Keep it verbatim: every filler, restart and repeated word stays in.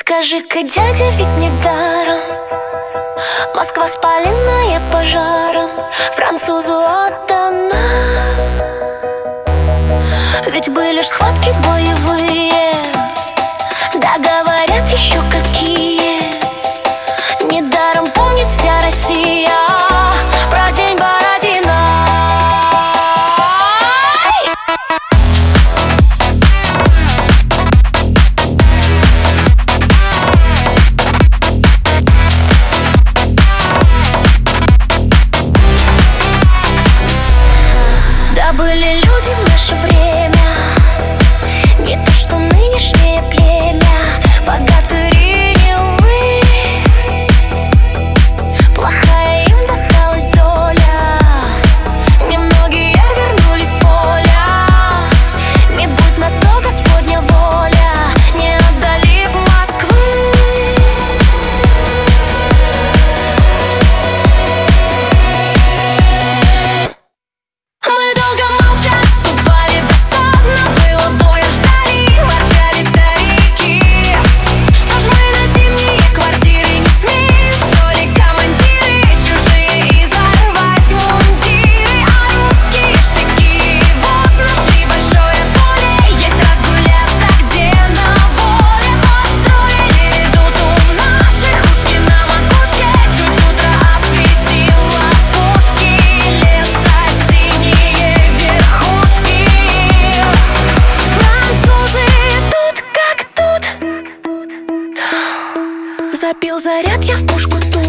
Скажи-ка, дядя, ведь не даром Москва спаленная пожаром, французу отдана. Ведь были ж схватки боевые, да говорят еще какие. Недаром помнит вся Россия про день Бородина. Да были люди в наше время, не то что нынешнее племя. Богатыри не вы, плохая им досталась доля. Немногие вернулись с поля. Не будь на то Господня воля, не отдали б Москвы. Мы долго молча отступали досадно, было боя ждали, ворчали старики. Что ж мы на зимние квартиры не смеем, что ли, командиры чужие, и зарвать мундиры? А русские штыки вот нашли большое поле, есть разгуляться где на воле. Построили тут у наших ушки на макушке, чуть утро осветило пушки леса синие верхушки. Французы тут как тут, забил заряд я в пушку тут.